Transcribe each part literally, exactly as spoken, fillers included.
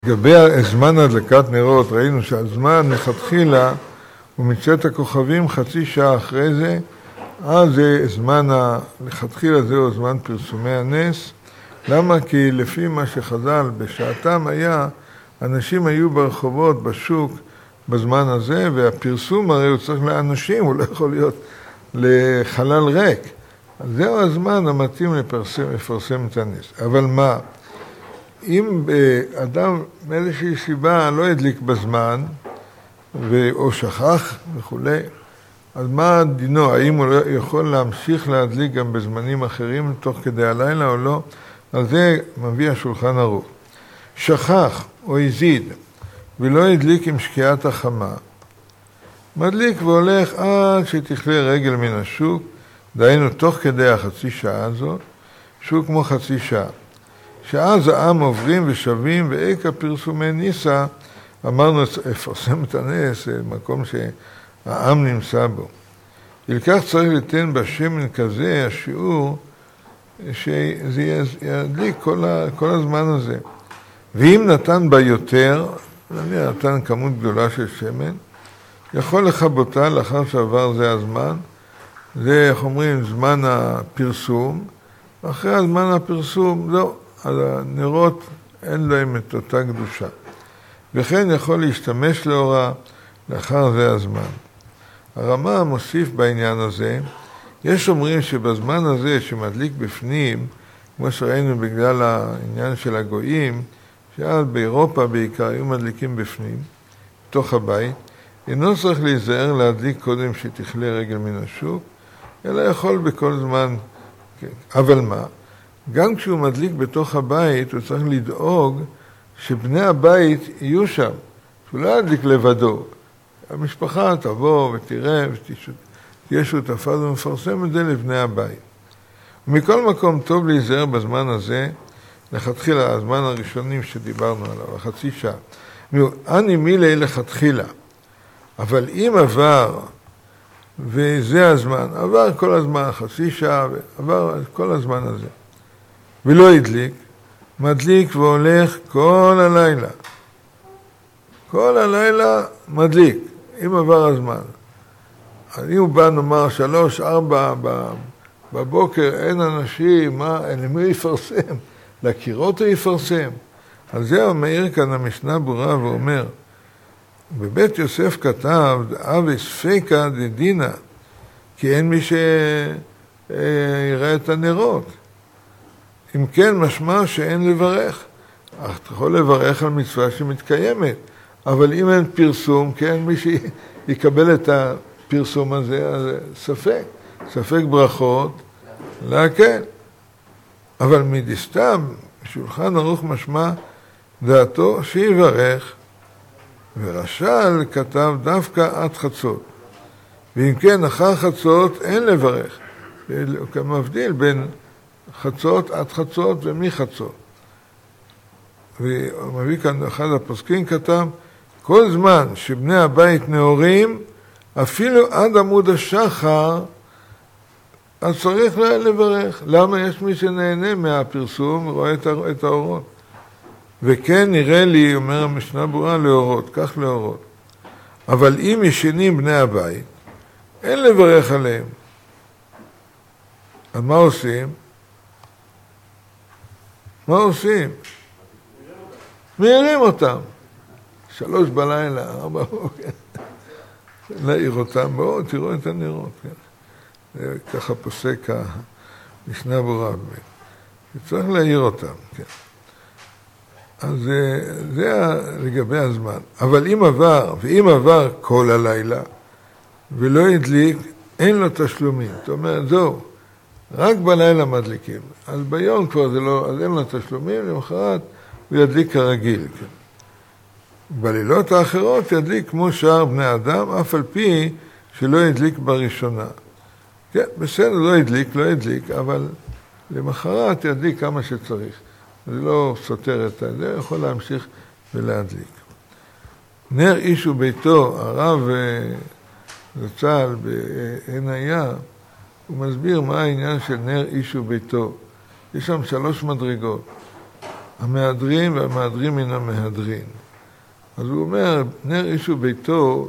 לגבי זמן הדלקת נרות, ראינו שהזמן מלכתחילה הוא מצאת הכוכבים חצי שעה אחרי זה, אז זה זמן, מלכתחילה זהו זמן פרסומי הנס. למה? כי לפי מה שחז"ל בשעתם היה, אנשים היו ברחובות, בשוק, בזמן הזה, והפרסום הרי הוא צריך לאנשים, הוא לא יכול להיות לחלל ריק. אז זהו הזמן המתאים לפרסם, לפרסם את הנס. אבל מה? אם אדם מאיזושהי סיבה לא הדליק בזמן, או שכח וכו', אז מה דינו? האם הוא יכול להמשיך להדליק גם בזמנים אחרים תוך כדי הלילה או לא? על זה מביא השולחן ערוך. שכח או הזיד ולא הדליק עם שקיעת החמה, מדליק והולך עד שתכלה רגל מן השוק, דהיינו תוך כדי החצי שעה הזאת, שוק כמו חצי שעה. שאז העם עוברים ושבים, ואיכה פרסומי ניסה, אמרנו, לפרסם את הנס, מקום שהעם נמצא בו. לכך צריך לתן בשמן כזה, השיעור, שזה ידליק כל, ה, כל הזמן הזה. ואם נתן בה יותר, נתן כמות גדולה של שמן, יכול לכבותה לאחר שעבר זה הזמן, זה, איך אומרים, זמן הפרסום, אחרי הזמן הפרסום, לא. אז הנרות אין להם את אותה קדושה. וכן יכול להשתמש לאורה לאחר זה הזמן. הרמה מוסיף בעניין הזה, יש אומרים שבזמן הזה שמדליק בפנים, כמו שראינו בגלל העניין של הגויים, שאז באירופה בעיקר היו מדליקים בפנים, תוך הבית, אינו צריך להיזהר להדליק קודם שתכלה רגל מן השוק, אלא יכול בכל זמן. אבל מה? גם כשהוא מדליק בתוך הבית, הוא צריך לדאוג שבני הבית יהיו שם, שהוא לא ידליק לבדו. המשפחה תבוא ותראה ותהיה שותפה ומפרסם את זה לבני הבית. ומכל מקום טוב להיזהר בזמן הזה, לכתחילה, הזמן הראשונים שדיברנו עליו, החצי שעה. אני מילי לכתחילה, אבל אם עבר, וזה הזמן, עבר כל הזמן, חצי שעה, עבר כל הזמן הזה. ולא הדליק, מדליק והולך כל הלילה. כל הלילה מדליק, אם עבר הזמן. אם הוא בא נאמר שלוש, ארבע בבוקר, אין אנשים, מה, אין למי יפרסם? לקירות הוא יפרסם. על זה הוא מעיר כאן המשנה ברורה ואומר, בבית יוסף כתב, אבי ספיקה דדינה, כי אין מי שיראה את הנרות. אם כן, משמע שאין לברך. אתה יכול לברך על מצווה שמתקיימת, אבל אם אין פרסום, כן, מי שיקבל את הפרסום הזה, אז ספק, ספק ברכות, לא כן. אבל מדסתם, שולחן ערוך משמע דעתו שיברך, ורש"ל כתב דווקא עד חצות. ואם כן, אחר חצות אין לברך. כמבדיל בין חצות עד חצות ומחצות. והוא מביא כאן אחד הפוסקים כתב, כל זמן שבני הבית נאורים, אפילו עד עמוד השחר, אז צריך לברך. למה? יש מי שנהנה מהפרסום ורואה את האורות. וכן נראה לי, אומר המשנה ברורה, לאורות, כך לאורות. אבל אם ישנים בני הבית, אין לברך עליהם. אז מה עושים? מה עושים? מעירים אותם. שלוש בלילה, ארבע בוקר. להעיר אותם, בואו, תראו את הנרות. כן. ככה פוסק המשנה ברורה. צריך להעיר אותם. כן. אז זה לגבי הזמן. אבל אם עבר, ואם עבר כל הלילה, ולא הדליק, אין לו תשלומים. זאת אומרת, זהו. רק בלילה מדליקים. אז ביום כבר זה לא, אז אין לו תשלומים, למחרת הוא ידליק כרגיל. כן. בלילות האחרות ידליק כמו שאר בני אדם, אף על פי שלא ידליק בראשונה. כן, בסדר, לא ידליק, לא ידליק, אבל למחרת ידליק כמה שצריך. זה לא סותר את זה, יכול להמשיך ולהדליק. נר איש וביתו, הרב זצ"ל בעין היה, הוא מסביר מה העניין של נר איש וביתו. יש שם שלוש מדרגות. המהדרין והמהדרין מן המהדרין. אז הוא אומר, נר איש וביתו,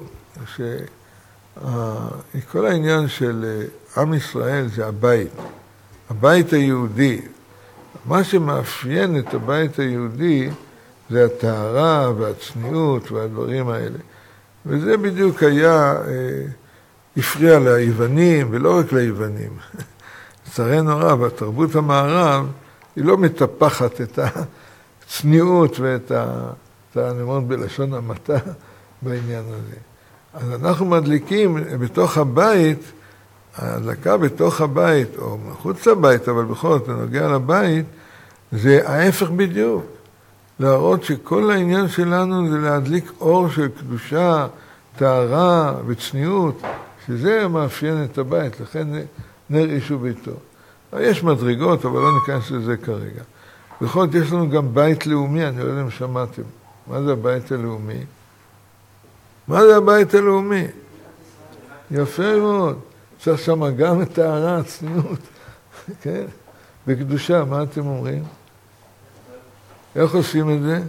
שכל העניין של עם ישראל זה הבית, הבית היהודי. מה שמאפיין את הבית היהודי זה הטהרה והצניעות והדברים האלה. וזה בדיוק היה, הפריע ליוונים, ולא רק ליוונים. לצערנו הרב, התרבות המערב, היא לא מטפחת את הצניעות ואת ה... אני אומר בלשון המעטה בעניין הזה. אז אנחנו מדליקים בתוך הבית, ההדלקה בתוך הבית, או מחוץ לבית, אבל בכל זאת, בנוגע לבית, זה ההפך בדיוק. להראות שכל העניין שלנו זה להדליק אור של קדושה, טהרה וצניעות, שזה מאפיין את הבית, לכן נר איש וביתו. יש מדרגות, אבל לא ניכנס לזה כרגע. בכל זאת, יש לנו גם בית לאומי, אני לא יודע אם שמעתם. מה זה הבית הלאומי? מה זה הבית הלאומי? יפה מאוד. צריך שם גם את טהרה, הצניעות. כן? בקדושה, מה אתם אומרים? איך עושים את זה?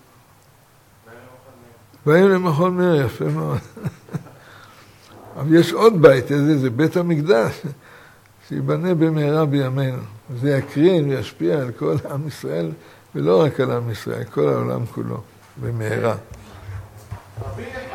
באים למכון מאיר, יפה מאוד. אבל יש עוד בית, איזה, זה בית המקדש, שיבנה במהרה בימינו. זה יקרין וישפיע על כל עם ישראל, ולא רק על עם ישראל, כל העולם כולו, במהרה.